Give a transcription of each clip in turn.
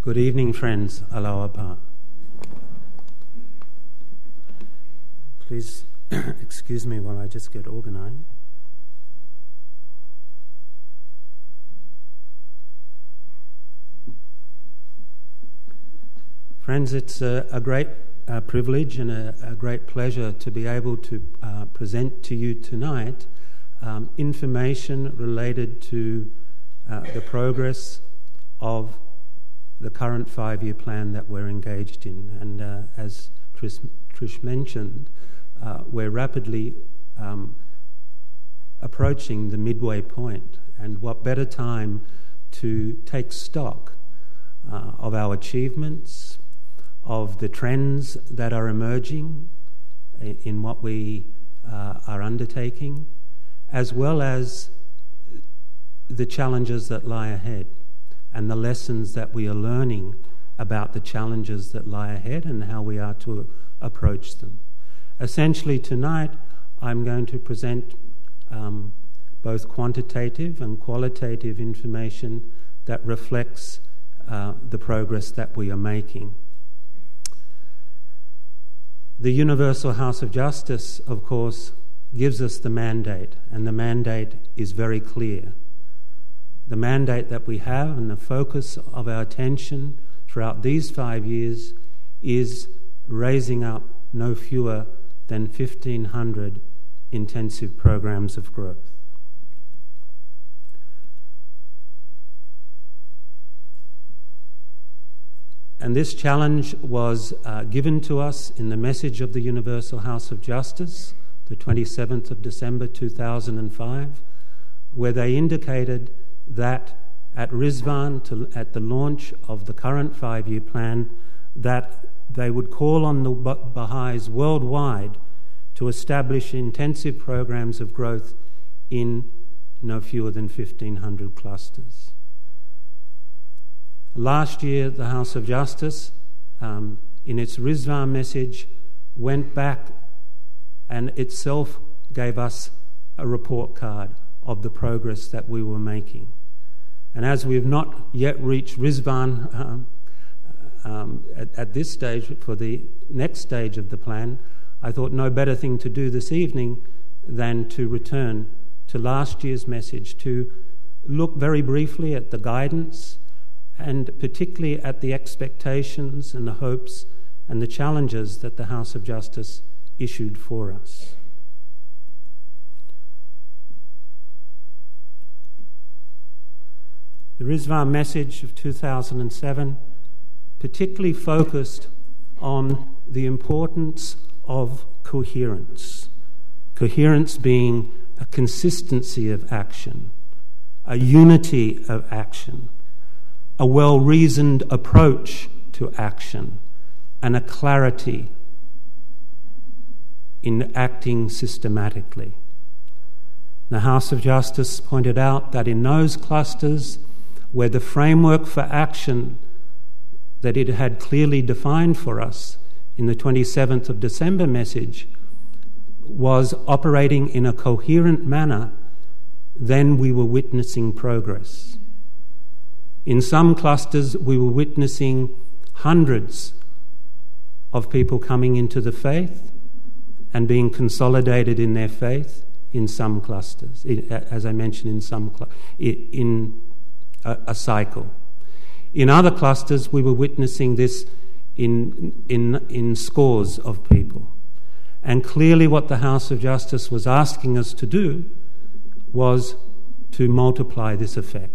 Good evening, friends. Aloha. Please excuse me while I just get organized. Friends, it's a great privilege and a great pleasure to be able to present to you tonight information related to the progress of the current 5-year plan that we're engaged in. And as Trish mentioned, we're rapidly approaching the midway point. And what better time to take stock of our achievements, of the trends that are emerging in what we are undertaking, as well as the challenges that lie ahead and the lessons that we are learning about the challenges that lie ahead and how we are to approach them. Essentially tonight I'm going to present both quantitative and qualitative information that reflects the progress that we are making. The Universal House of Justice, of course, gives us the mandate, and the mandate is very clear. The mandate that we have and the focus of our attention throughout these 5 years is raising up no fewer than 1,500 intensive programs of growth. And this challenge was given to us in the message of the Universal House of Justice, the 27th of December 2005, where they indicated that at Rizwan, at the launch of the current 5-year plan, that they would call on the Baha'is worldwide to establish intensive programs of growth in no fewer than 1,500 clusters. Last year, the House of Justice, in its Rizwan message, went back and itself gave us a report card of the progress that we were making. And as we have not yet reached Rizwan at this stage, for the next stage of the plan, I thought no better thing to do this evening than to return to last year's message, to look very briefly at the guidance and particularly at the expectations and the hopes and the challenges that the House of Justice issued for us. The Rizwan message of 2007 particularly focused on the importance of coherence. Coherence being a consistency of action, a unity of action, a well-reasoned approach to action, and a clarity in acting systematically. The House of Justice pointed out that in those clusters where the framework for action that it had clearly defined for us in the 27th of December message was operating in a coherent manner, then we were witnessing progress. In some clusters, we were witnessing hundreds of people coming into the faith and being consolidated in their faith in some clusters, as I mentioned, in a cycle. In other clusters, we were witnessing this in scores of people. And clearly what the House of Justice was asking us to do was to multiply this effect.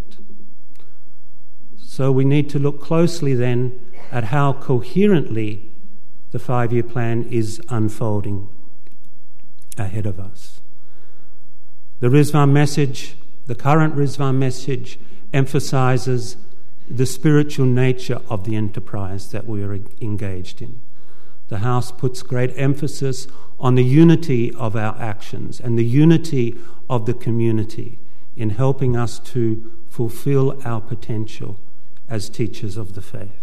So we need to look closely then at how coherently the 5-year plan is unfolding ahead of us. The Rizwan message, the current Rizwan message, emphasizes the spiritual nature of the enterprise that we are engaged in. The House puts great emphasis on the unity of our actions and the unity of the community in helping us to fulfill our potential as teachers of the faith.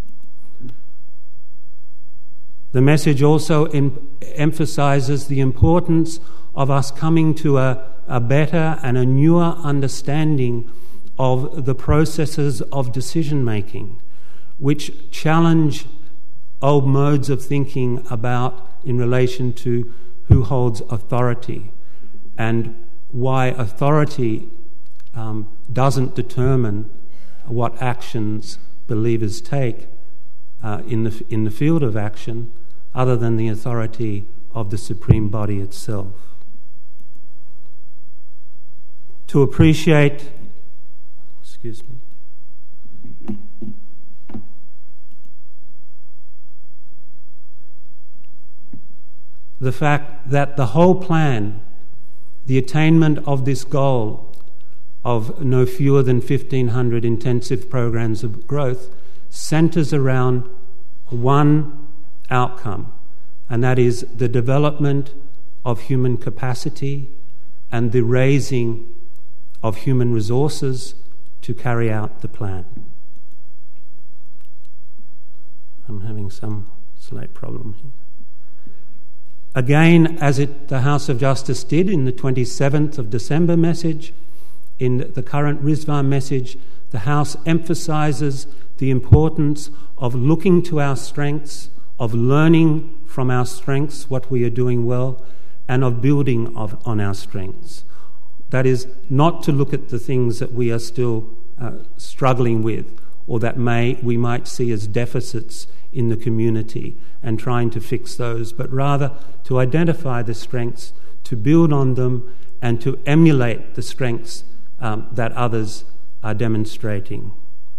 The message also emphasizes the importance of us coming to a better and a newer understanding of the processes of decision-making, which challenge old modes of thinking about in relation to who holds authority and why authority doesn't determine what actions believers take in the field of action, other than the authority of the Supreme Body itself. To appreciate, the fact that the whole plan, the attainment of this goal of no fewer than 1,500 intensive programs of growth, centres around one outcome, and that is the development of human capacity and the raising of human resources to carry out the plan. I'm having some slight problem here. Again, as the House of Justice did in the 27th of December message, in the current Rizwan message, the House emphasises the importance of looking to our strengths, of learning from our strengths what we are doing well, and of building on our strengths. That is, not to look at the things that we are still struggling with, or that we might see as deficits in the community and trying to fix those, but rather to identify the strengths, to build on them, and to emulate the strengths that others are demonstrating.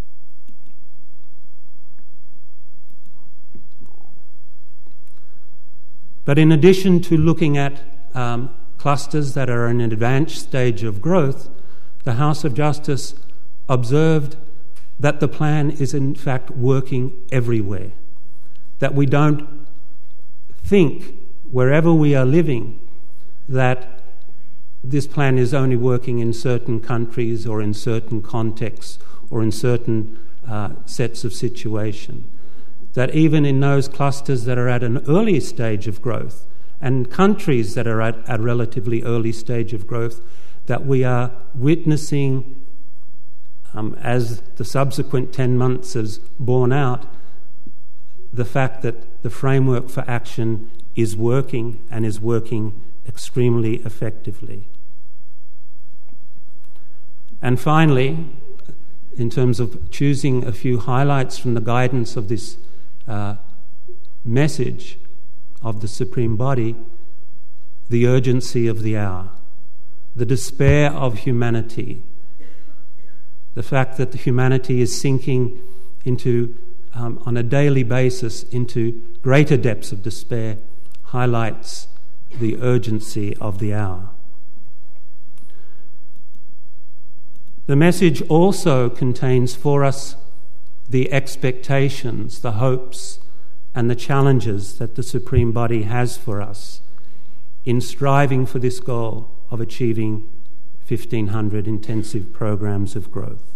But in addition to looking at clusters that are in an advanced stage of growth, the House of Justice observed that the plan is in fact working everywhere, that we don't think wherever we are living that this plan is only working in certain countries or in certain contexts or in certain sets of situation. That even in those clusters that are at an early stage of growth and countries that are at a relatively early stage of growth, that we are witnessing, as the subsequent 10 months has borne out, the fact that the framework for action is working and is working extremely effectively. And finally, in terms of choosing a few highlights from the guidance of this message of the Supreme Body, the urgency of the hour, the despair of humanity, the fact that humanity is sinking into, on a daily basis, into greater depths of despair, highlights the urgency of the hour. The message also contains for us the expectations, the hopes, and the challenges that the Supreme Body has for us in striving for this goal of achieving 1,500 intensive programs of growth.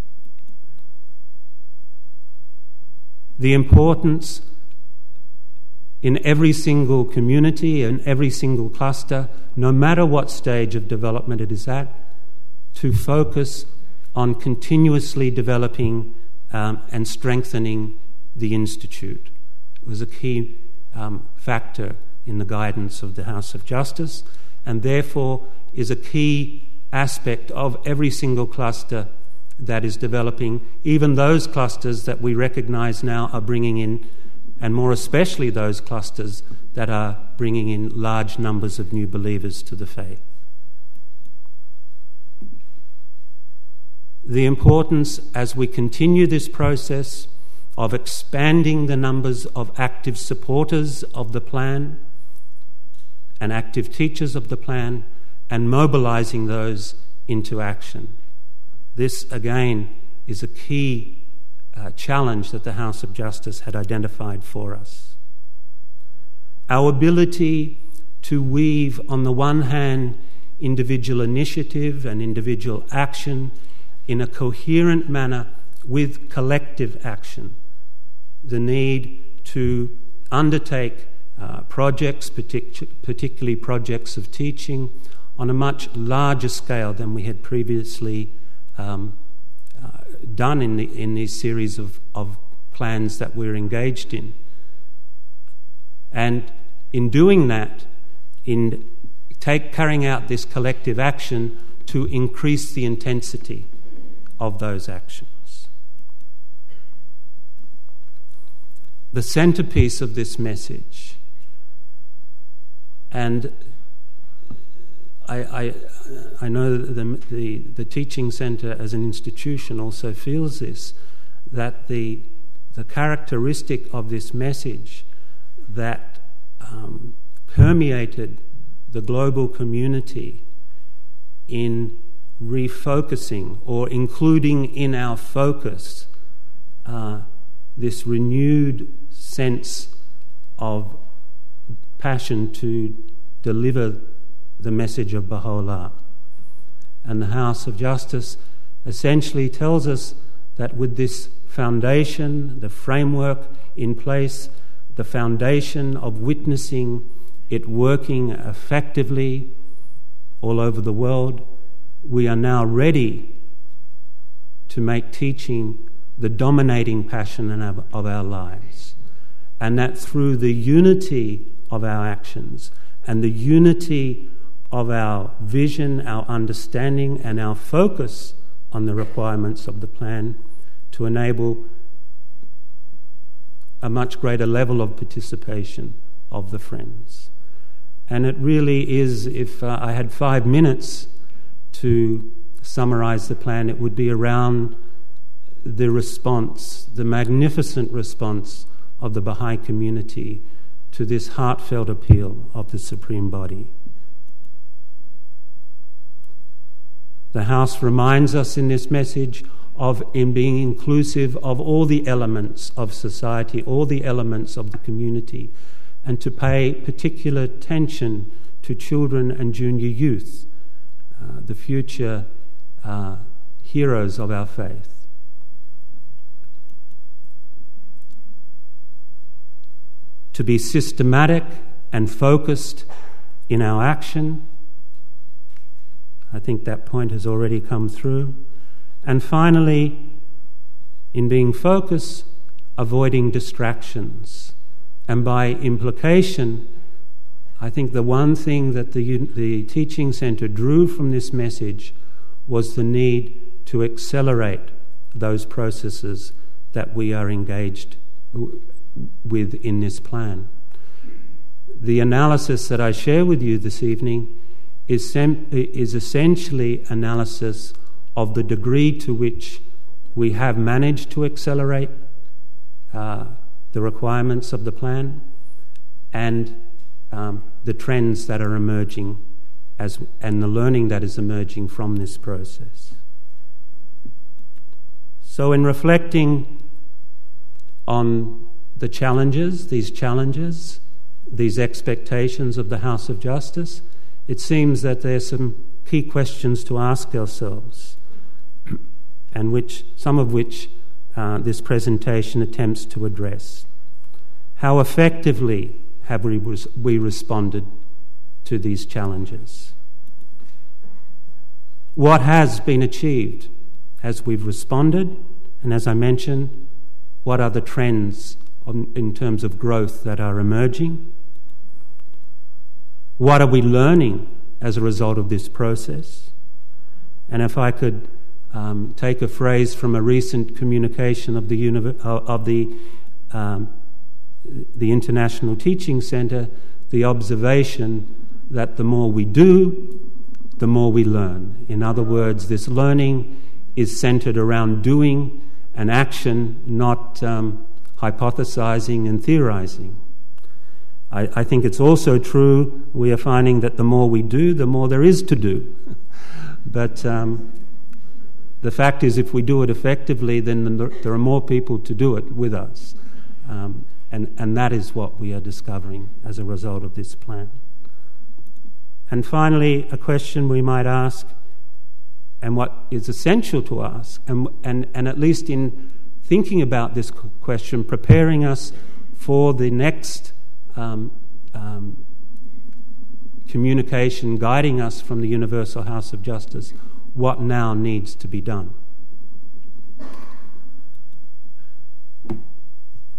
The importance in every single community, in every single cluster, no matter what stage of development it is at, to focus on continuously developing and strengthening the Institute. It was a key factor in the guidance of the House of Justice, and therefore is a key aspect of every single cluster that is developing, even those clusters that we recognise now are bringing in, and more especially those clusters that are bringing in large numbers of new believers to the faith. The importance, as we continue this process, of expanding the numbers of active supporters of the plan and active teachers of the plan, and mobilising those into action. This, again, is a key challenge that the House of Justice had identified for us. Our ability to weave, on the one hand, individual initiative and individual action in a coherent manner with collective action. The need to undertake projects, particularly projects of teaching, on a much larger scale than we had previously done in these series of plans that we're engaged in. And in doing that, in carrying out this collective action, to increase the intensity of those actions. The centerpiece of this message, and I know that the teaching centre as an institution also feels this, that the characteristic of this message that permeated the global community in refocusing or including in our focus this renewed sense of passion to deliver the message of Baha'u'llah. And the House of Justice essentially tells us that with this foundation, the framework in place, the foundation of witnessing it working effectively all over the world, we are now ready to make teaching the dominating passion of our lives. And that through the unity of our actions and the unity of our vision, our understanding, and our focus on the requirements of the plan, to enable a much greater level of participation of the friends. And it really is, if I had 5 minutes to summarize the plan, it would be around the response, the magnificent response of the Baha'i community to this heartfelt appeal of the Supreme Body. The House reminds us in this message of in being inclusive of all the elements of society, all the elements of the community, and to pay particular attention to children and junior youth, the future heroes of our faith. To be systematic and focused in our action. I think that point has already come through. And finally, in being focused, avoiding distractions. And by implication, I think the one thing that the Teaching Centre drew from this message was the need to accelerate those processes that we are engaged with in this plan. The analysis that I share with you this evening is essentially analysis of the degree to which we have managed to accelerate the requirements of the plan and the trends that are emerging and the learning that is emerging from this process. So in reflecting on the challenges, these expectations of the House of Justice, it seems that there are some key questions to ask ourselves, and some of which this presentation attempts to address. How effectively have we responded to these challenges? What has been achieved as we've responded? And as I mentioned, what are the trends in terms of growth that are emerging? What are we learning as a result of this process? And if I could take a phrase from a recent communication of the International Teaching Centre, the observation that the more we do, the more we learn. In other words, this learning is centred around doing and action, not hypothesizing and theorizing. I think it's also true we are finding that the more we do, the more there is to do. But the fact is, if we do it effectively, then there are more people to do it with us. And that is what we are discovering as a result of this plan. And finally, a question we might ask, and what is essential to ask, and at least in thinking about this question, preparing us for the next communication guiding us from the Universal House of Justice, what now needs to be done?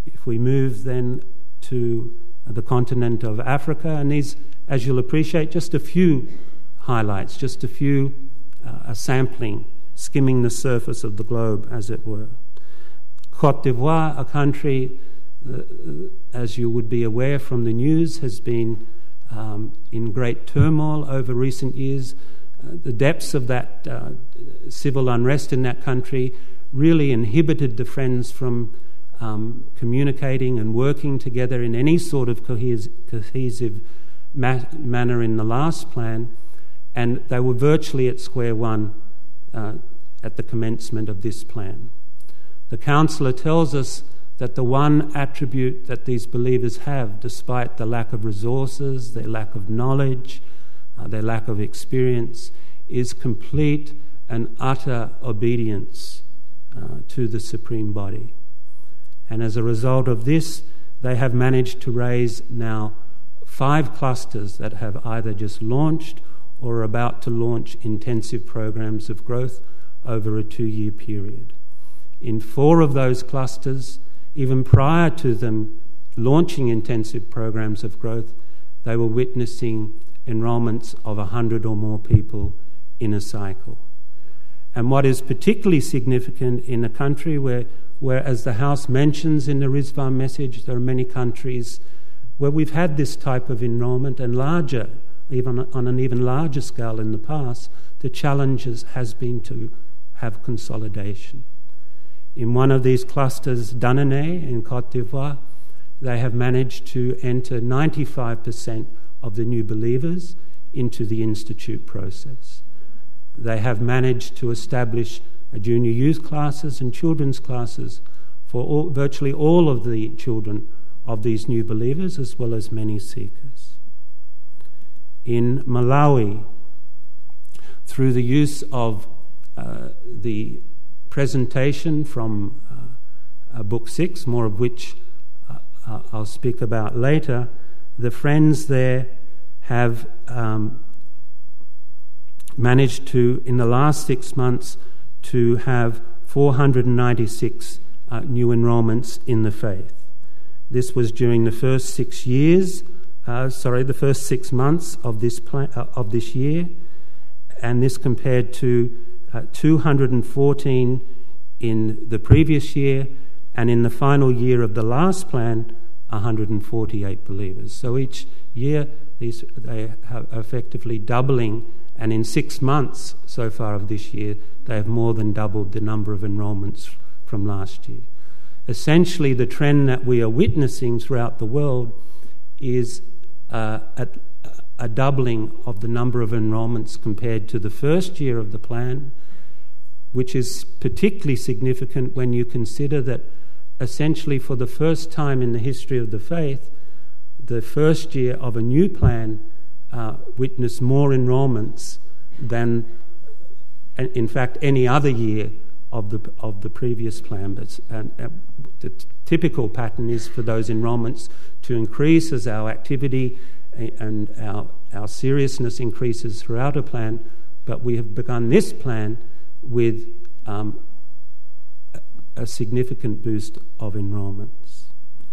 If we move then to the continent of Africa, and these, as you'll appreciate, just a few highlights, just a few, a sampling, skimming the surface of the globe, as it were. Côte d'Ivoire, a country, as you would be aware from the news, has been in great turmoil over recent years. The depths of that civil unrest in that country really inhibited the Friends from communicating and working together in any sort of cohesive manner in the last plan, and they were virtually at square one at the commencement of this plan. The counsellor tells us that the one attribute that these believers have, despite the lack of resources, their lack of knowledge, their lack of experience, is complete and utter obedience to the Supreme Body. And as a result of this, they have managed to raise now 5 clusters that have either just launched or are about to launch intensive programs of growth over a 2-year period. In 4 of those clusters, even prior to them launching intensive programs of growth, they were witnessing enrolments of 100 or more people in a cycle. And what is particularly significant in a country where, as the House mentions in the Rizwan message, there are many countries where we've had this type of enrolment and larger, even on an even larger scale in the past, the challenge has been to have consolidation. In one of these clusters, Danane in Côte d'Ivoire, they have managed to enter 95% of the new believers into the institute process. They have managed to establish junior youth classes and children's classes for virtually all of the children of these new believers, as well as many seekers. In Malawi, through the use of the presentation from Book 6, more of which I'll speak about later, the Friends there have managed to, in the last 6 months, to have 496 new enrolments in the faith. This was during the first 6 months of this year, and this compared to 214 in the previous year, and in the final year of the last plan, 148 believers. So each year they are effectively doubling, and in 6 months so far of this year, they have more than doubled the number of enrolments from last year. Essentially, the trend that we are witnessing throughout the world is a doubling of the number of enrolments compared to the first year of the plan, which is particularly significant when you consider that essentially for the first time in the history of the faith, the first year of a new plan witnessed more enrolments than, in fact, any other year of the previous plan. But the typical pattern is for those enrolments to increase as our activity and our seriousness increases throughout a plan. But we have begun this plan with a significant boost of enrolments.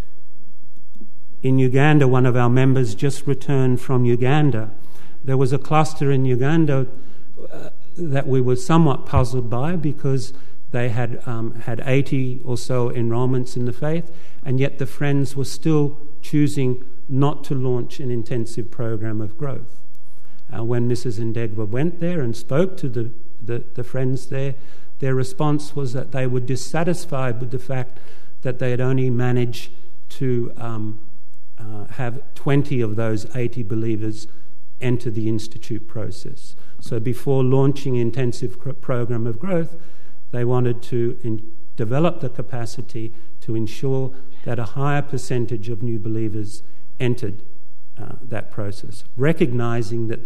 In Uganda, one of our members just returned from Uganda. There was a cluster in Uganda that we were somewhat puzzled by because they had 80 or so enrolments in the faith, and yet the Friends were still choosing not to launch an intensive program of growth. When Mrs. Ndegwa went there and spoke to the Friends there, their response was that they were dissatisfied with the fact that they had only managed to have 20 of those 80 believers enter the institute process. So before launching intensive program of growth, they wanted to develop the capacity to ensure that a higher percentage of new believers entered that process, recognizing that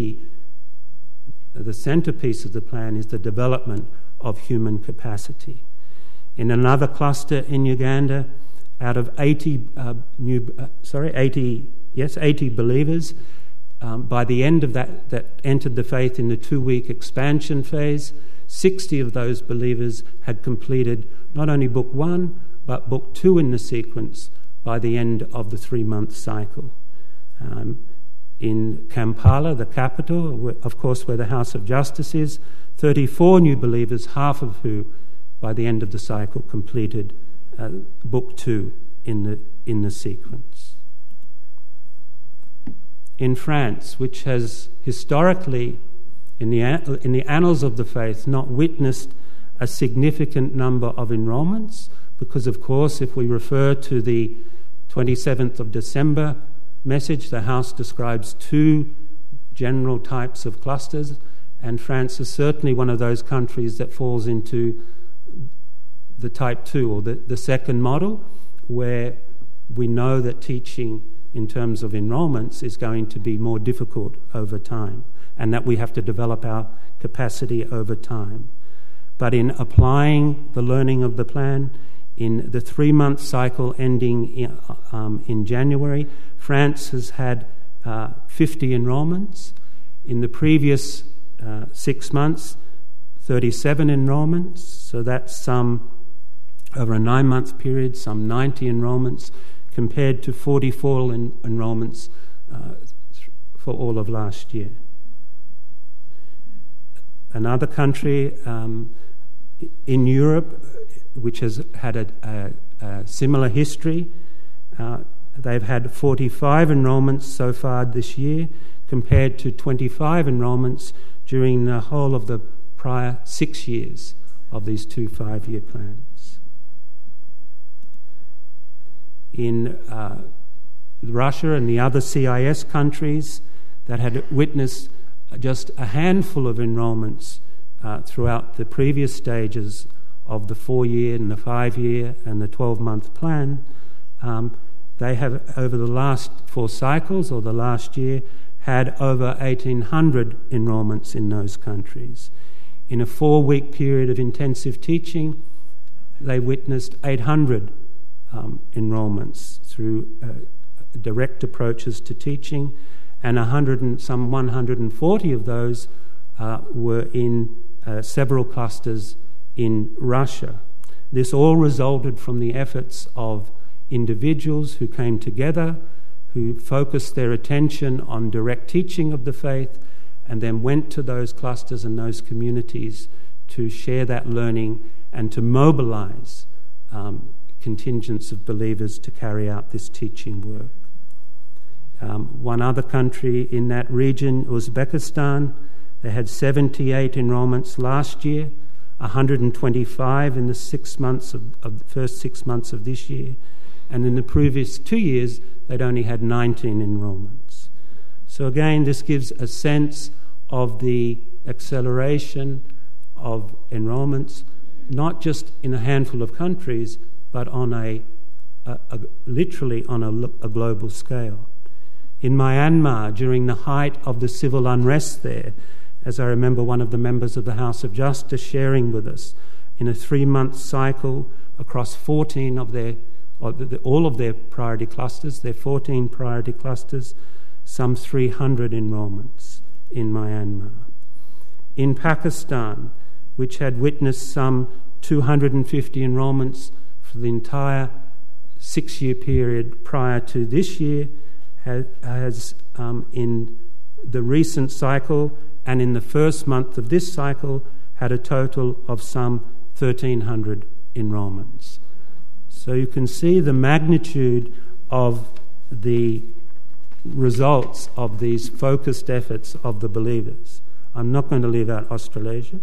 the centerpiece of the plan is the development of human capacity. In another cluster in Uganda, out of 80 believers, by the end of that entered the faith in the 2-week expansion phase, 60 of those believers had completed not only Book 1, but Book 2 in the sequence by the end of the 3-month cycle. In Kampala, the capital, of course, where the House of Justice is, 34 new believers, half of who, by the end of the cycle, completed Book 2 in the sequence. In France, which has historically, in the annals of the faith, not witnessed a significant number of enrolments, because, of course, if we refer to the 27th of December message, the House describes 2 general types of clusters, and France is certainly one of those countries that falls into the type 2, or the second model, where we know that teaching in terms of enrolments is going to be more difficult over time, and that we have to develop our capacity over time. But in applying the learning of the plan, in the 3-month cycle ending in January, France has had 50 enrolments. In the previous 6 months, 37 enrolments. So that's some, over a 9-month period, some 90 enrolments, compared to 44 enrolments for all of last year. Another country in Europe, which has had a similar history, they've had 45 enrolments so far this year, compared to 25 enrolments during the whole of the prior 6 years of these 2 5-year plans. In Russia and the other CIS countries that had witnessed just a handful of enrolments throughout the previous stages of the 4-year and the 5-year and the 12-month plan, they have, over the last 4 cycles or the last year, had over 1,800 enrolments in those countries. In a 4-week period of intensive teaching, they witnessed 800 enrolments through direct approaches to teaching, and some 140 of those were in several clusters in Russia. This all resulted from the efforts of individuals who came together, who focused their attention on direct teaching of the faith, and then went to those clusters and those communities to share that learning and to mobilize contingents of believers to carry out this teaching work. One other country in that region, Uzbekistan, they had 78 enrolments last year, 125 in the 6 months of the first 6 months of this year, and in the previous 2 years they'd only had 19 enrolments. So again, this gives a sense of the acceleration of enrolments, not just in a handful of countries, but on literally on a global scale. In Myanmar, during the height of the civil unrest there, as I remember one of the members of the House of Justice sharing with us, in a 3-month cycle across 14 of all of their priority clusters, their 14 priority clusters, some 300 enrolments in Myanmar. In Pakistan, which had witnessed some 250 enrolments for the entire 6-year period prior to this year, has in the recent cycle and in the first month of this cycle had a total of some 1,300 enrolments. So you can see the magnitude of the results of these focused efforts of the believers. I'm not going to leave out Australasia.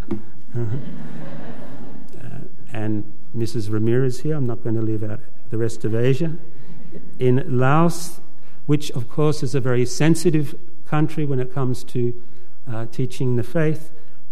And Mrs. Ramirez here, I'm not going to leave out the rest of Asia. In Laos, which of course is a very sensitive country when it comes to teaching the faith,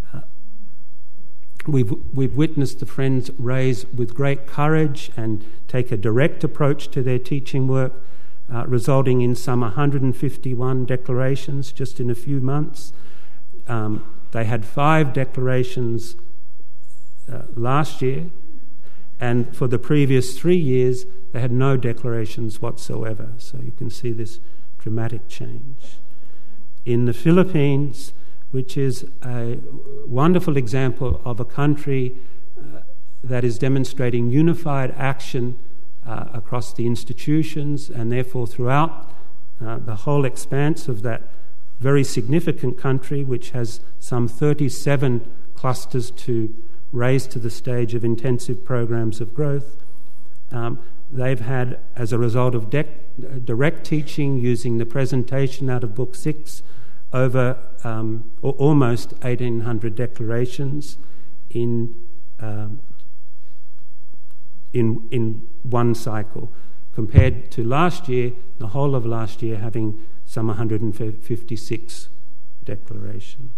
we've witnessed the Friends raise with great courage and take a direct approach to their teaching work, resulting in some 151 declarations just in a few months. They had 5 declarations last year, and for the previous 3 years they had no declarations whatsoever. So you can see this dramatic change. In the Philippines, which is a wonderful example of a country that is demonstrating unified action across the institutions and therefore throughout the whole expanse of that very significant country, which has some 37 clusters to raise to the stage of intensive programs of growth. They've had, as a result of direct teaching using the presentation out of Book 6, over almost 1,800 declarations in one cycle, compared to last year, the whole of last year having some 156 declarations.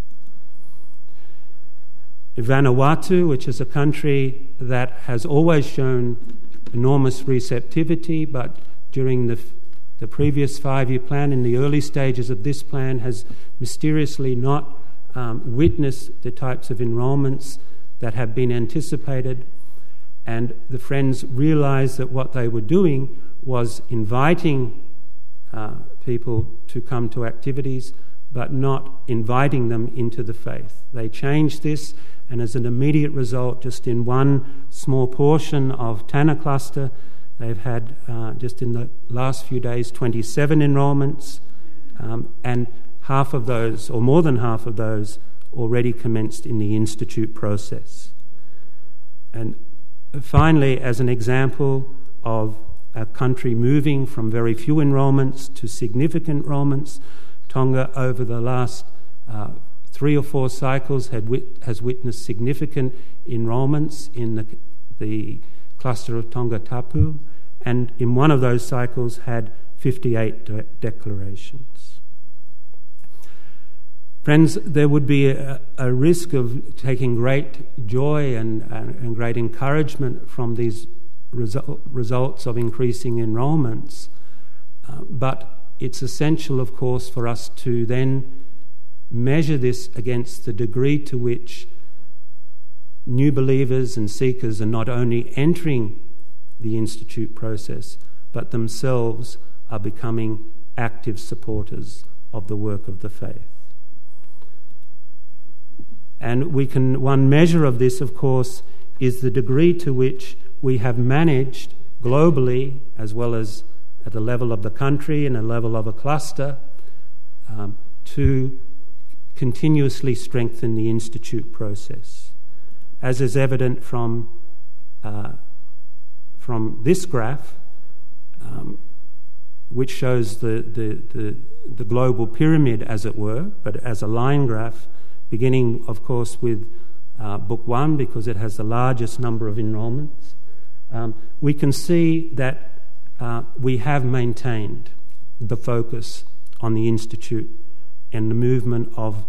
Vanuatu, which is a country that has always shown enormous receptivity, but during the previous 5-year plan, in the early stages of this plan, has mysteriously not witnessed the types of enrolments that have been anticipated. And the Friends realised that what they were doing was inviting people to come to activities, but not inviting them into the faith. They changed this, and as an immediate result, just in one small portion of Tanna Cluster, they've had, just in the last few days, 27 enrolments, and half of those, or more than half of those, already commenced in the institute process. And finally, as an example of a country moving from very few enrolments to significant enrolments, Tonga, over the last 3 or 4 cycles, has witnessed significant enrolments in the cluster of Tonga Tapu, and in one of those cycles had 58 declarations. Friends, there would be a risk of taking great joy and great encouragement from these results of increasing enrolments, but it's essential, of course, for us to then measure this against the degree to which new believers and seekers are not only entering the institute process, but themselves are becoming active supporters of the work of the faith. And one measure of this, of course, is the degree to which we have managed globally, as well as at the level of the country and a level of a cluster, to continuously strengthen the institute process. As is evident from this graph, which shows the global pyramid, as it were, but as a line graph, beginning, of course, with Book 1, because it has the largest number of enrolments, we can see that we have maintained the focus on the Institute and the movement of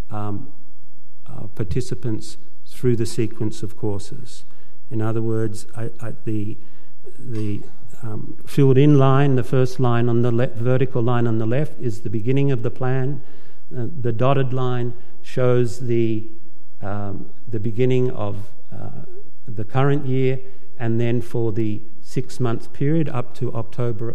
participants through the sequence of courses. In other words, the filled-in line, the first line on the vertical line on the left, is the beginning of the plan. The dotted line shows the beginning of the current year, and then for the 6-month period up to October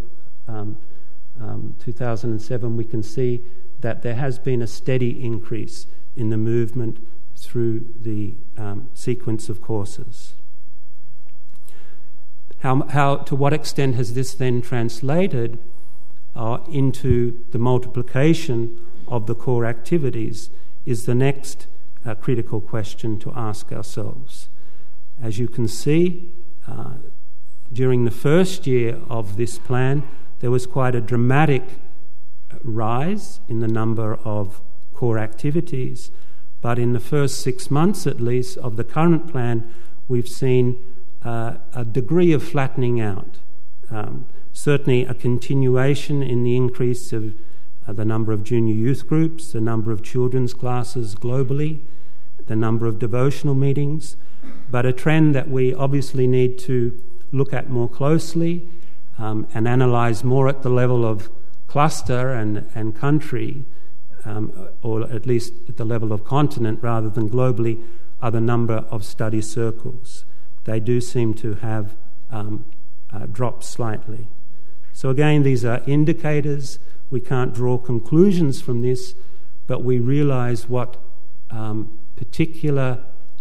2007, we can see that there has been a steady increase in the movement through the sequence of courses. To what extent has this then translated into the multiplication of the core activities is the next critical question to ask ourselves. As you can see, during the first year of this plan, there was quite a dramatic rise in the number of core activities, but in the first 6 months at least of the current plan, we've seen a degree of flattening out. Certainly a continuation in the increase of the number of junior youth groups, the number of children's classes globally, the number of devotional meetings, but a trend that we obviously need to look at more closely and analyse more at the level of cluster and country, or at least at the level of continent rather than globally, are the number of study circles. They do seem to have dropped slightly. So again, these are indicators. We can't draw conclusions from this, but we realise what particular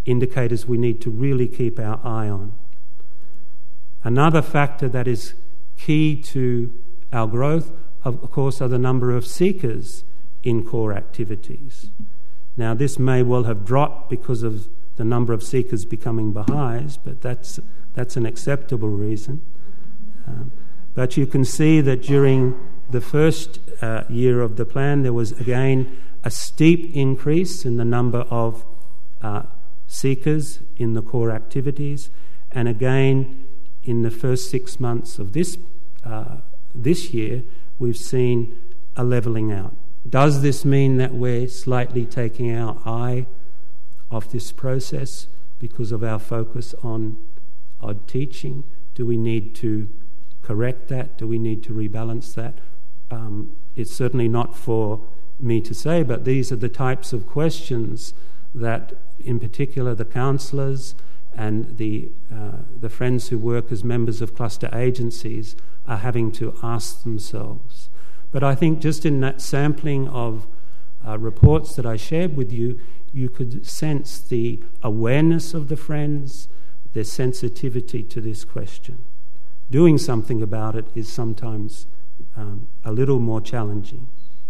indicators we need to really keep our eye on. Another factor that is key to our growth, of course, are the number of seekers in core activities. Now, this may well have dropped because of the number of seekers becoming Baha'is, but that's an acceptable reason. But you can see that during the first year of the plan, there was again a steep increase in the number of seekers in the core activities, and again in the first 6 months of this year, we've seen a levelling out. Does this mean that we're slightly taking our eye off this process because of our focus on odd teaching? Do we need to correct that? Do we need to rebalance that? It's certainly not for me to say, but these are the types of questions that, in particular, the counsellors and the friends who work as members of cluster agencies are having to ask themselves. But I think just in that sampling of reports that I shared with you, you could sense the awareness of the friends, their sensitivity to this question. Doing something about it is sometimes a little more challenging.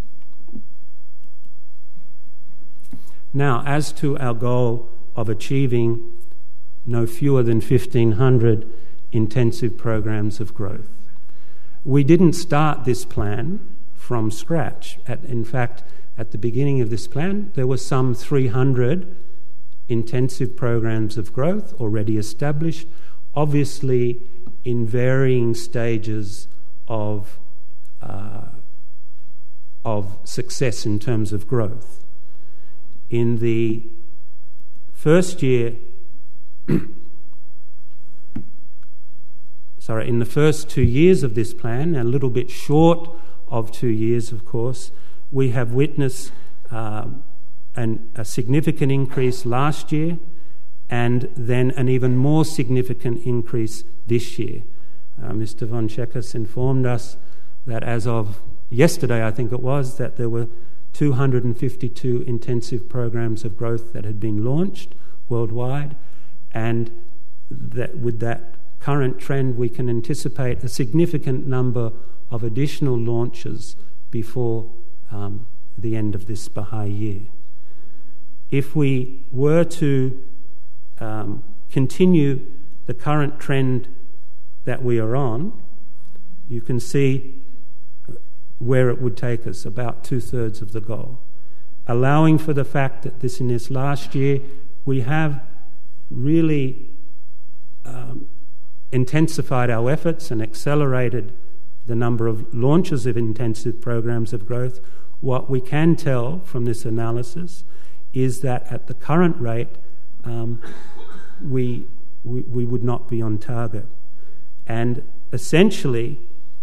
Now, as to our goal of achieving no fewer than 1,500 intensive programs of growth, we didn't start this plan from scratch. In fact, at the beginning of this plan, there were some 300 intensive programs of growth already established, obviously in varying stages of success in terms of growth. In the first year, in the first 2 years of this plan, a little bit short of 2 years, of course, we have witnessed a significant increase last year and then an even more significant increase this year. Mr. von Checkers informed us that as of yesterday, I think it was, that there were 252 intensive programs of growth that had been launched worldwide, and that with that current trend we can anticipate a significant number of additional launches before the end of this Baha'i year. If we were to continue the current trend that we are on, you can see where it would take us, about 2/3 of the goal. Allowing for the fact that in this last year we have really intensified our efforts and accelerated the number of launches of intensive programs of growth, what we can tell from this analysis is that at the current rate we would not be on target. And essentially,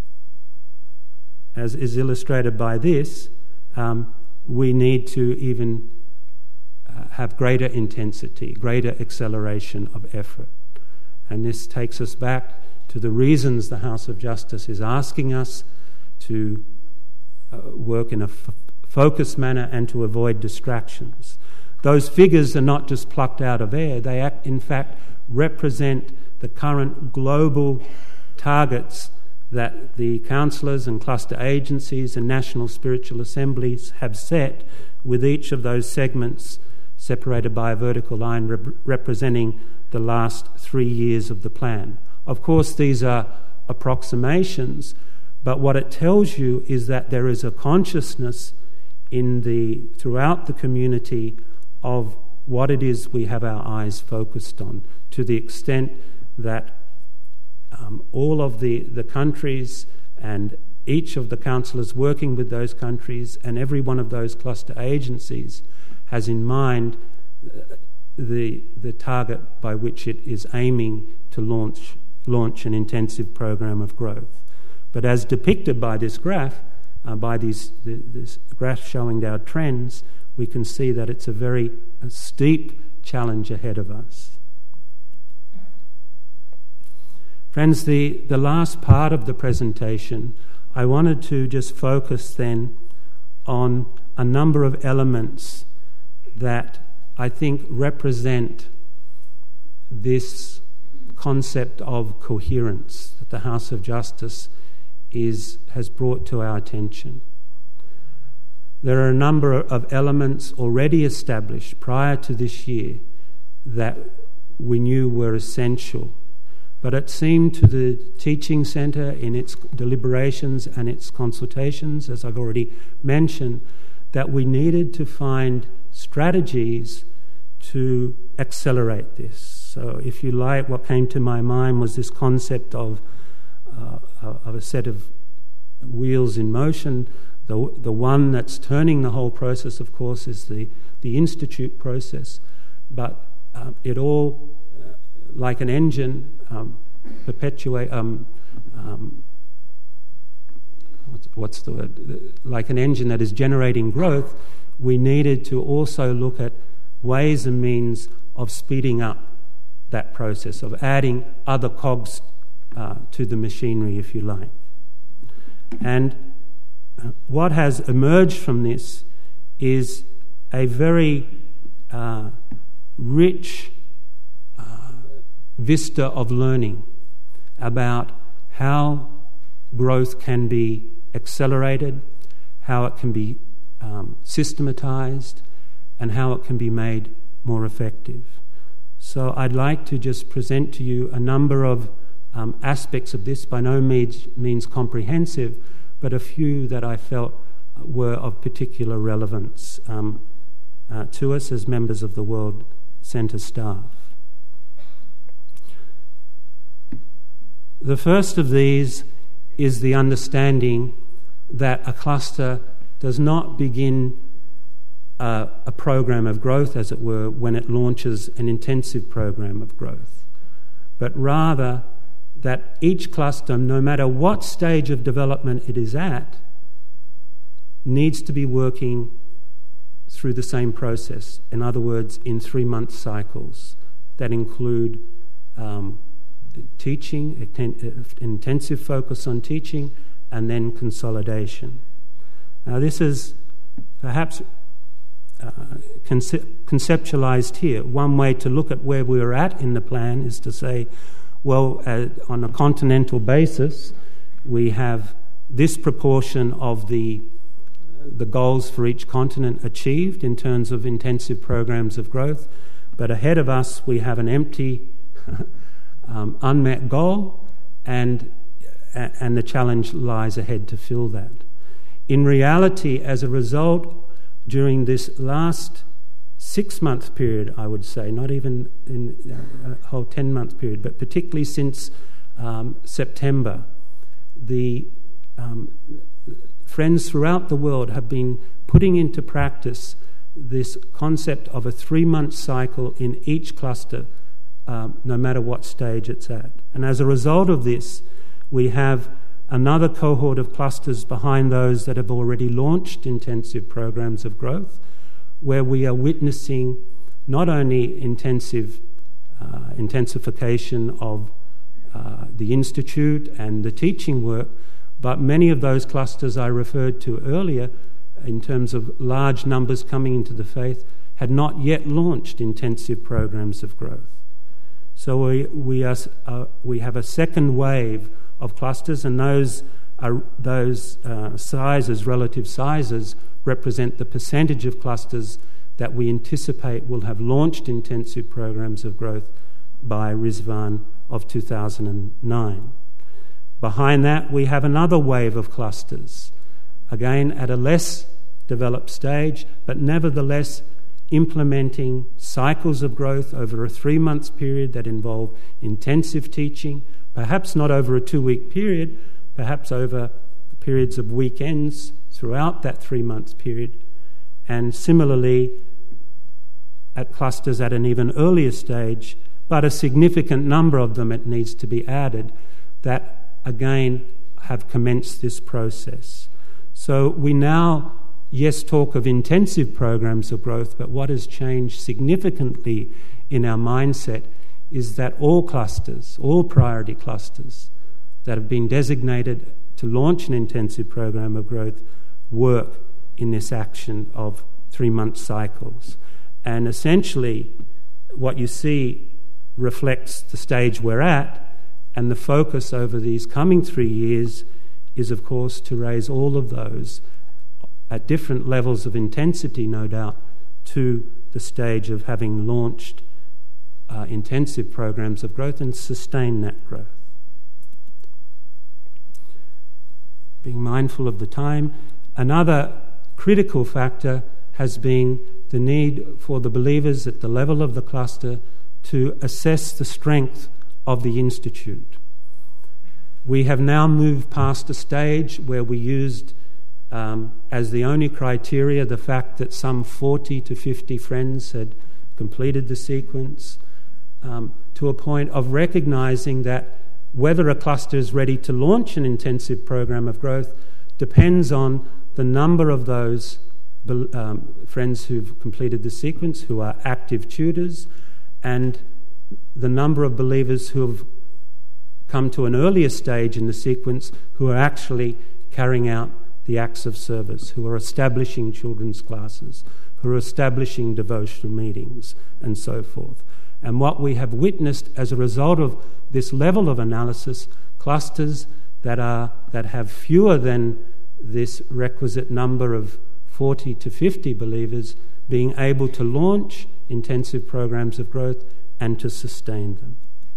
as is illustrated by this, we need to even have greater intensity, greater acceleration of effort. And this takes us back to the reasons the House of Justice is asking us to work in a focused manner and to avoid distractions. Those figures are not just plucked out of air. They in fact represent the current global targets that the councillors and cluster agencies and national spiritual assemblies have set, with each of those segments separated by a vertical line representing the last 3 years of the plan. Of course, these are approximations, but what it tells you is that there is a consciousness throughout the community of what it is we have our eyes focused on, to the extent that all of the countries and each of the councillors working with those countries and every one of those cluster agencies has in mind the target by which it is aiming to launch an intensive program of growth. But as depicted by this graph, this graph showing our trends, we can see that it's a very steep challenge ahead of us. Friends, the last part of the presentation, I wanted to just focus then on a number of elements that I think represent this concept of coherence that the House of Justice has brought to our attention. There are a number of elements already established prior to this year that we knew were essential, but it seemed to the Teaching Centre in its deliberations and its consultations, as I've already mentioned, that we needed to find strategies to accelerate this. So if you like, what came to my mind was this concept of a set of wheels in motion. The one that's turning the whole process, of course, is the institute process, but it all, like an engine, what's the word? Like an engine that is generating growth, we needed to also look at ways and means of speeding up that process, of adding other cogs to the machinery, if you like. And what has emerged from this is a very rich vista of learning about how growth can be accelerated, how it can be systematized, and how it can be made more effective. So I'd like to just present to you a number of aspects of this, by no means comprehensive, but a few that I felt were of particular relevance to us as members of the World Centre staff. The first of these is the understanding that a cluster does not begin a program of growth, as it were, when it launches an intensive program of growth, but rather that each cluster, no matter what stage of development it is at, needs to be working through the same process. In other words, in 3-month cycles that include teaching, intensive focus on teaching, and then consolidation. Now, this is perhaps conceptualized here. One way to look at where we're at in the plan is to say, well, on a continental basis, we have this proportion of the goals for each continent achieved in terms of intensive programs of growth, but ahead of us we have an empty, unmet goal, and the challenge lies ahead to fill that. In reality, as a result, during this last 6-month period, I would say, not even in a whole 10-month period, but particularly since September, the friends throughout the world have been putting into practice this concept of a 3-month cycle in each cluster, no matter what stage it's at. And as a result of this, we have another cohort of clusters behind those that have already launched intensive programs of growth, where we are witnessing not only intensification of the institute and the teaching work, but many of those clusters I referred to earlier, in terms of large numbers coming into the faith, had not yet launched intensive programs of growth. So we have a second wave of clusters, and those sizes, relative sizes, represent the percentage of clusters that we anticipate will have launched intensive programs of growth by Rizvan of 2009. Behind that, we have another wave of clusters, again at a less developed stage, but nevertheless implementing cycles of growth over a 3-month period that involve intensive teaching, perhaps not over a 2-week period, perhaps over periods of weekends throughout that 3-month period, and similarly at clusters at an even earlier stage, but a significant number of them, it needs to be added, that again have commenced this process. So we now, yes, talk of intensive programs of growth, but what has changed significantly in our mindset is that all clusters, all priority clusters that have been designated to launch an intensive program of growth work in this action of 3-month cycles. And essentially what you see reflects the stage we're at, and the focus over these coming 3 years is, of course, to raise all of those at different levels of intensity, no doubt, to the stage of having launched intensive programs of growth and sustain that growth. Being mindful of the time, another critical factor has been the need for the believers at the level of the cluster to assess the strength of the Institute. We have now moved past a stage where we used as the only criteria the fact that some 40 to 50 friends had completed the sequence, to a point of recognizing that whether a cluster is ready to launch an intensive program of growth depends on the number of those friends who've completed the sequence, who are active tutors, and the number of believers who have come to an earlier stage in the sequence who are actually carrying out the acts of service, who are establishing children's classes, who are establishing devotional meetings, and so forth. And what we have witnessed as a result of this level of analysis, clusters that have fewer than this requisite number of 40 to 50 believers being able to launch intensive programs of growth and to sustain them.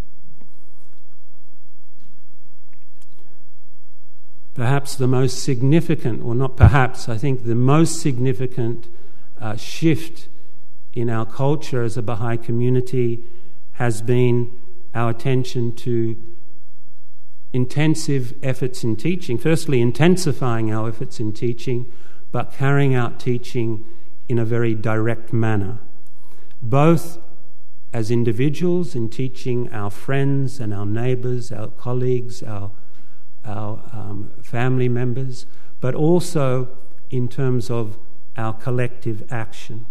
Perhaps the most significant, or not perhaps, I think the most significant shift in our culture as a Baha'i community has been our attention to intensive efforts in teaching. Firstly, intensifying our efforts in teaching, but carrying out teaching in a very direct manner, both as individuals in teaching our friends and our neighbours, our colleagues, our family members, but also in terms of our collective action.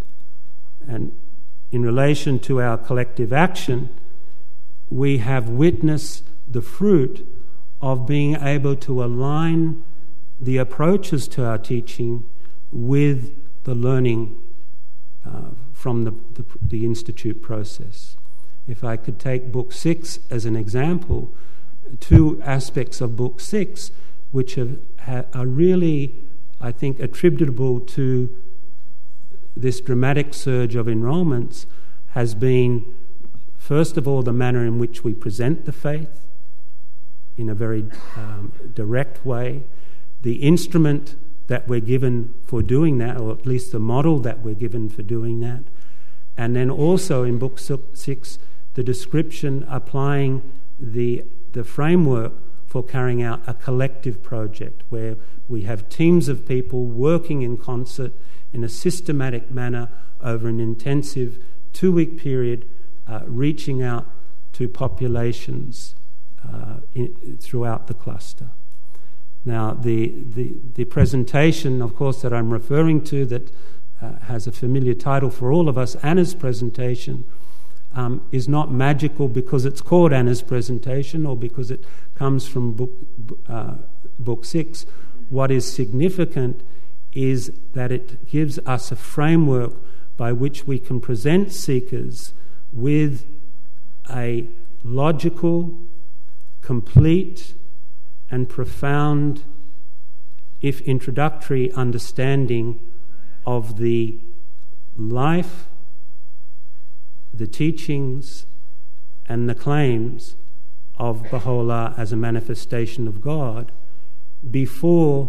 And in relation to our collective action, we have witnessed the fruit of being able to align the approaches to our teaching with the learning from the Institute process. If I could take Book 6 as an example, two aspects of Book 6 which are really, I think, attributable to this dramatic surge of enrolments has been, first of all, the manner in which we present the faith in a very direct way, the instrument that we're given for doing that, or at least the model that we're given for doing that, and then also in Book 6, the description applying the framework for carrying out a collective project where we have teams of people working in concert in a systematic manner over an intensive 2-week period, reaching out to populations throughout the cluster. Now, the presentation, of course, that I'm referring to that has a familiar title for all of us, Anna's presentation, is not magical because it's called Anna's presentation or because it comes from Book 6. What is significant is that it gives us a framework by which we can present seekers with a logical, complete, and profound, if introductory, understanding of the life, the teachings, and the claims of Baha'u'llah as a manifestation of God before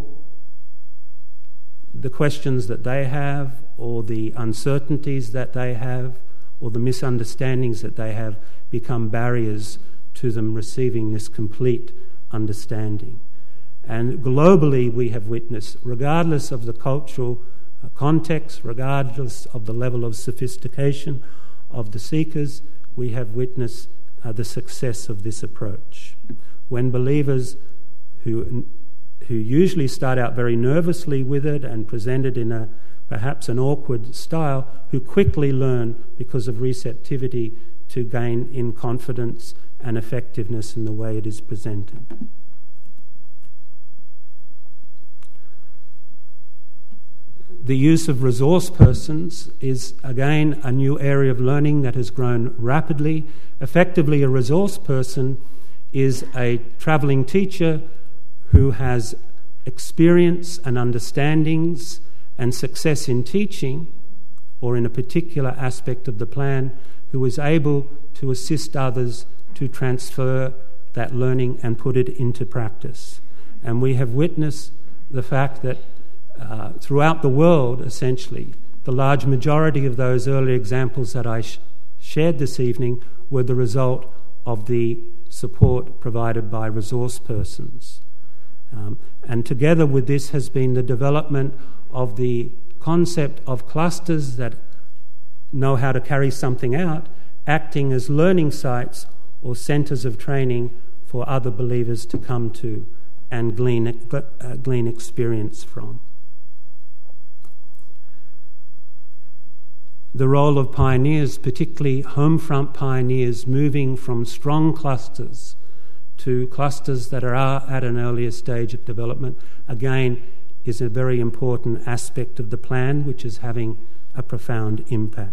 the questions that they have, or the uncertainties that they have, or the misunderstandings that they have become barriers to them receiving this complete understanding. And globally we have witnessed, regardless of the cultural context, regardless of the level of sophistication of the seekers, we have witnessed the success of this approach. When believers who usually start out very nervously with it and present it in perhaps an awkward style, who quickly learn, because of receptivity, to gain in confidence and effectiveness in the way it is presented. The use of resource persons is, again, a new area of learning that has grown rapidly. Effectively, a resource person is a travelling teacher who has experience and understandings and success in teaching or in a particular aspect of the plan, who is able to assist others to transfer that learning and put it into practice. And we have witnessed the fact that throughout the world, essentially, the large majority of those early examples that I shared this evening were the result of the support provided by resource persons. And together with this has been the development of the concept of clusters that know how to carry something out, acting as learning sites or centres of training for other believers to come to and glean experience from. The role of pioneers, particularly home front pioneers, moving from strong clusters to clusters that are at an earlier stage of development, again, is a very important aspect of the plan, which is having a profound impact.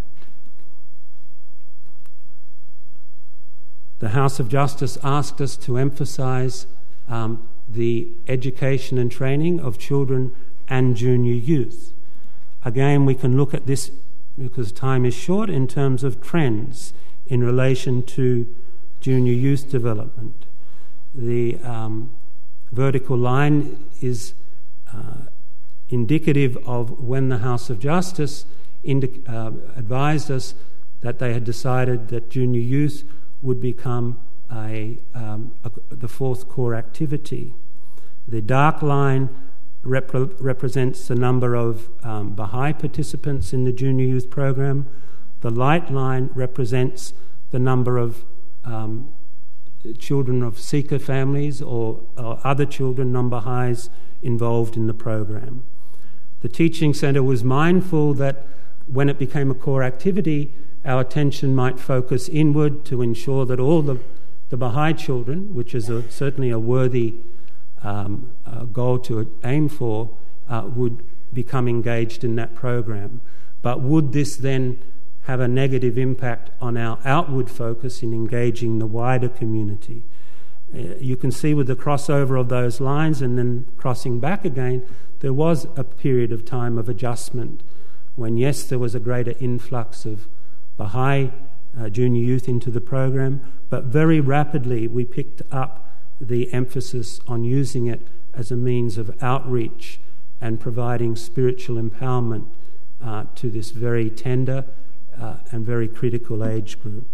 The House of Justice asked us to emphasise the education and training of children and junior youth. Again, we can look at this, because time is short, in terms of trends in relation to junior youth development. The vertical line is indicative of when the House of Justice advised us that they had decided that junior youth would become the fourth core activity. The dark line represents the number of Baha'i participants in the junior youth program. The light line represents the number of children of Sikh families or other children, non-Baha'is, involved in the program. The teaching centre was mindful that when it became a core activity, our attention might focus inward to ensure that all the Baha'i children, which is certainly a worthy goal to aim for, would become engaged in that program. But would this then have a negative impact on our outward focus in engaging the wider community? You can see with the crossover of those lines and then crossing back again, there was a period of time of adjustment when, yes, there was a greater influx of Baha'i junior youth into the program, but very rapidly we picked up the emphasis on using it as a means of outreach and providing spiritual empowerment to this very tender and very critical age group.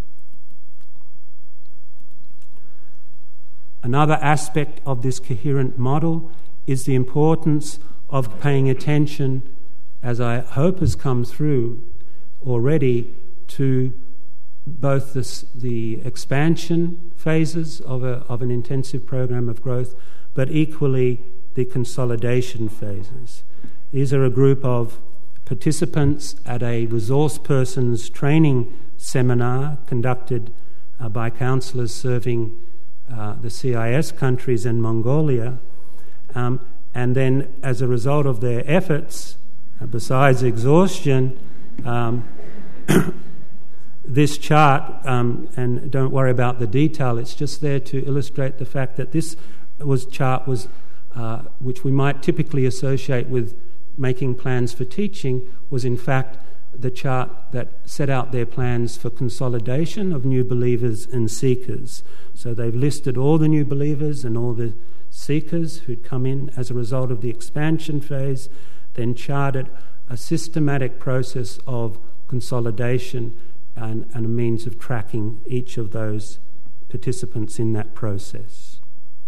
Another aspect of this coherent model is the importance of paying attention, as I hope has come through already, to both the expansion phases of an intensive program of growth, but equally the consolidation phases. These are a group of participants at a resource persons training seminar conducted by counsellors serving the CIS countries and Mongolia, and then as a result of their efforts, besides exhaustion, this chart, and don't worry about the detail, it's just there to illustrate the fact that this chart was which we might typically associate with making plans for teaching, was in fact the chart that set out their plans for consolidation of new believers and seekers. So they've listed all the new believers and all the seekers who'd come in as a result of the expansion phase, then charted a systematic process of consolidation and a means of tracking each of those participants in that process.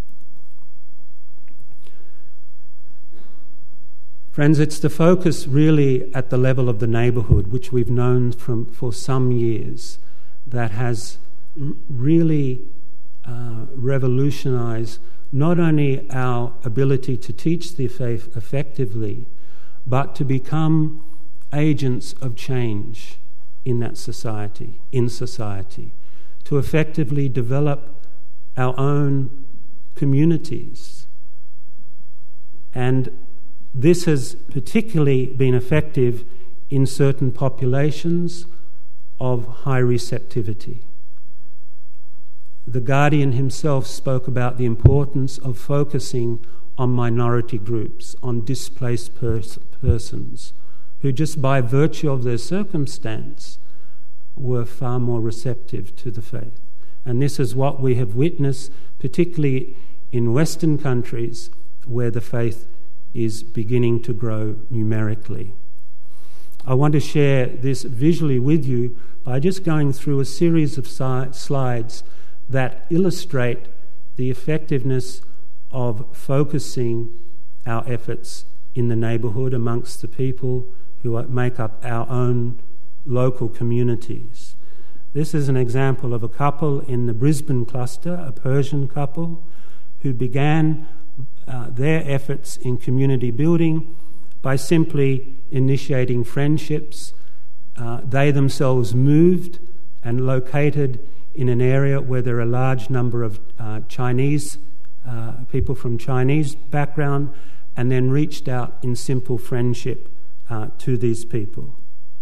Friends, it's the focus really at the level of the neighbourhood, which we've known for some years, that has really revolutionised not only our ability to teach the faith effectively, but to become agents of change in that society, to effectively develop our own communities and This has particularly been effective in certain populations of high receptivity. The Guardian himself spoke about the importance of focusing on minority groups, on displaced persons, who just by virtue of their circumstance were far more receptive to the faith. And this is what we have witnessed, particularly in Western countries where the faith is beginning to grow numerically. I want to share this visually with you by just going through a series of slides that illustrate the effectiveness of focusing our efforts in the neighbourhood amongst the people who make up our own local communities. This is an example of a couple in the Brisbane cluster, a Persian couple, who began their efforts in community building by simply initiating friendships. They themselves moved and located in an area where there are a large number of Chinese people from Chinese background, and then reached out in simple friendship to these people.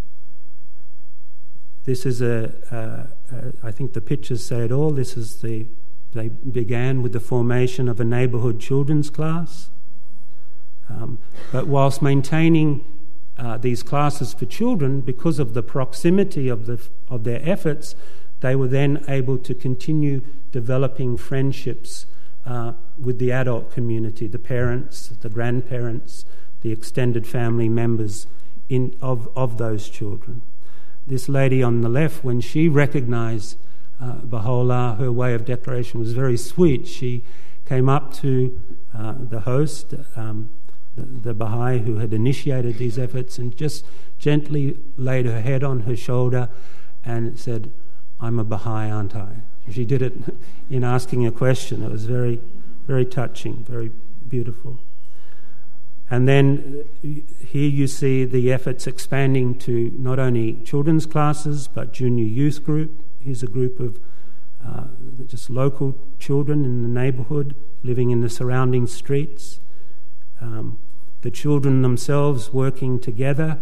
This is I think the pictures say it all. They began with the formation of a neighbourhood children's class. But whilst maintaining these classes for children, because of the proximity of their efforts, they were then able to continue developing friendships with the adult community, the parents, the grandparents, the extended family members of those children. This lady on the left, when she recognised Baha'u'llah, her way of declaration was very sweet. She came up to the host, the Baha'i who had initiated these efforts, and just gently laid her head on her shoulder and said, "I'm a Baha'i, aren't I?" She did it in asking a question. It was very, very touching, very beautiful. And then here you see the efforts expanding to not only children's classes but junior youth group. Here's a group of just local children in the neighbourhood living in the surrounding streets. The children themselves working together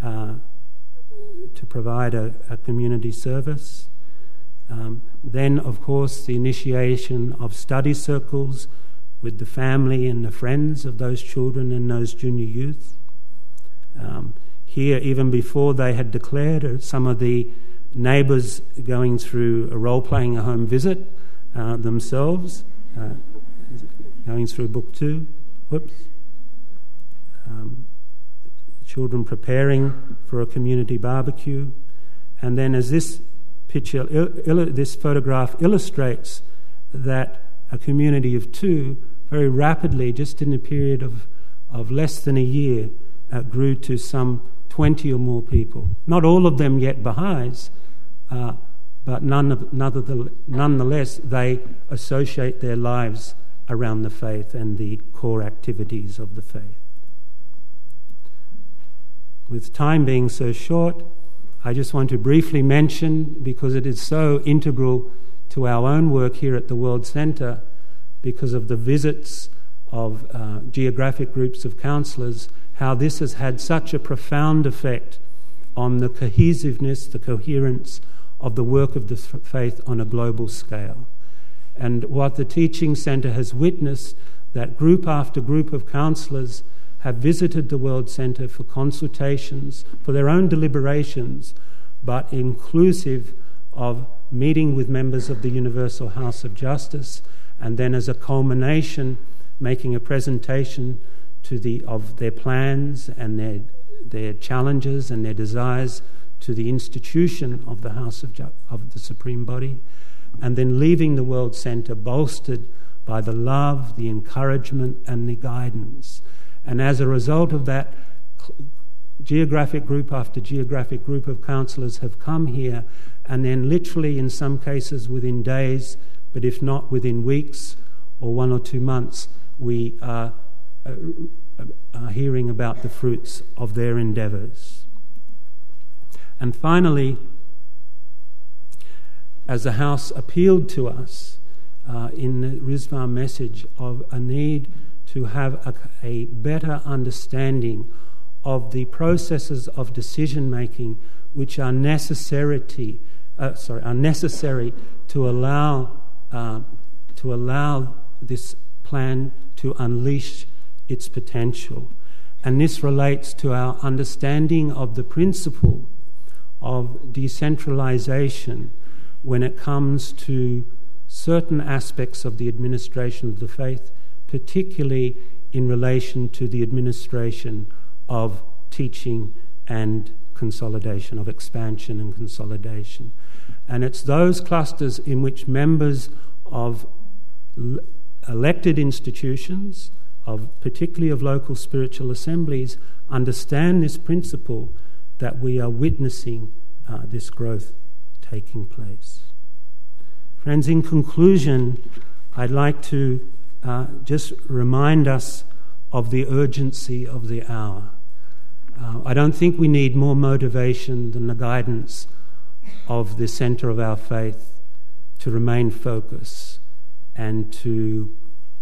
to provide a community service. Then, of course, the initiation of study circles with the family and the friends of those children and those junior youth. Here, even before they had declared, some of the neighbours going through role-playing a home visit themselves, going through book 2. Children preparing for a community barbecue. And then as this picture, this photograph illustrates that a community of 2 very rapidly, just in a period of less than a year, grew to some 20 or more people. Not all of them yet Baha'is, but nonetheless they associate their lives around the faith and the core activities of the faith. With time being so short, I just want to briefly mention, because it is so integral to our own work here at the World Centre, because of the visits of geographic groups of counsellors, how this has had such a profound effect on the cohesiveness, the coherence of the work of the faith on a global scale. And what the Teaching Centre has witnessed, that group after group of counsellors have visited the World Centre for consultations, for their own deliberations, but inclusive of meeting with members of the Universal House of Justice, and then as a culmination making a presentation of their plans and their challenges and their desires to the institution of the House of the Supreme Body, and then leaving the World Centre bolstered by the love, the encouragement and the guidance. And as a result of that, geographic group after geographic group of counsellors have come here, and then literally in some cases within days, but if not within weeks or 1 or 2 months, we are hearing about the fruits of their endeavours. And finally, as the House appealed to us in the Rizwan message of a need to have a better understanding of the processes of decision-making which are necessary to allow this plan to unleash its potential. And this relates to our understanding of the principle of decentralization when it comes to certain aspects of the administration of the faith, particularly in relation to the administration of teaching and consolidation, of expansion and consolidation. And it's those clusters in which members of elected institutions, particularly of local spiritual assemblies, understand this principle that we are witnessing this growth taking place. Friends, in conclusion, I'd like to just remind us of the urgency of the hour. I don't think we need more motivation than the guidance of the centre of our faith to remain focused and to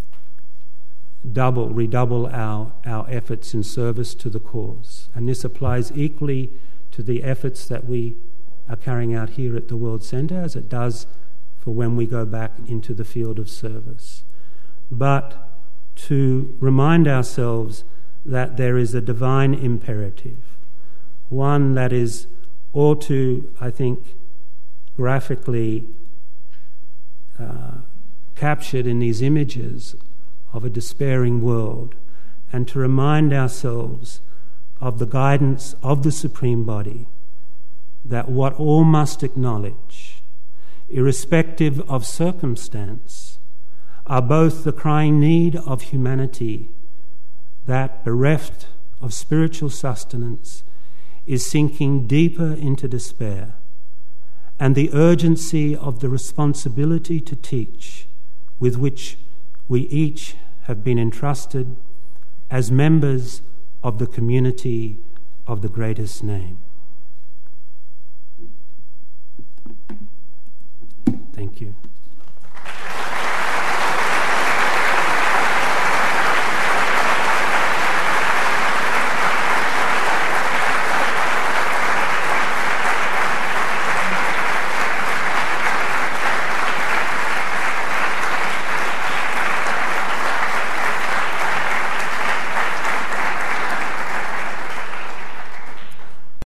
redouble our efforts in service to the cause. And this applies equally to the efforts that we are carrying out here at the World Centre as it does for when we go back into the field of service. But to remind ourselves that there is a divine imperative, one that is all too, I think, graphically captured in these images of a despairing world, and to remind ourselves of the guidance of the Supreme Body, that what all must acknowledge, irrespective of circumstance, are both the crying need of humanity that, bereft of spiritual sustenance, is sinking deeper into despair, and the urgency of the responsibility to teach with which we each have been entrusted as members of the community of the greatest name. Thank you.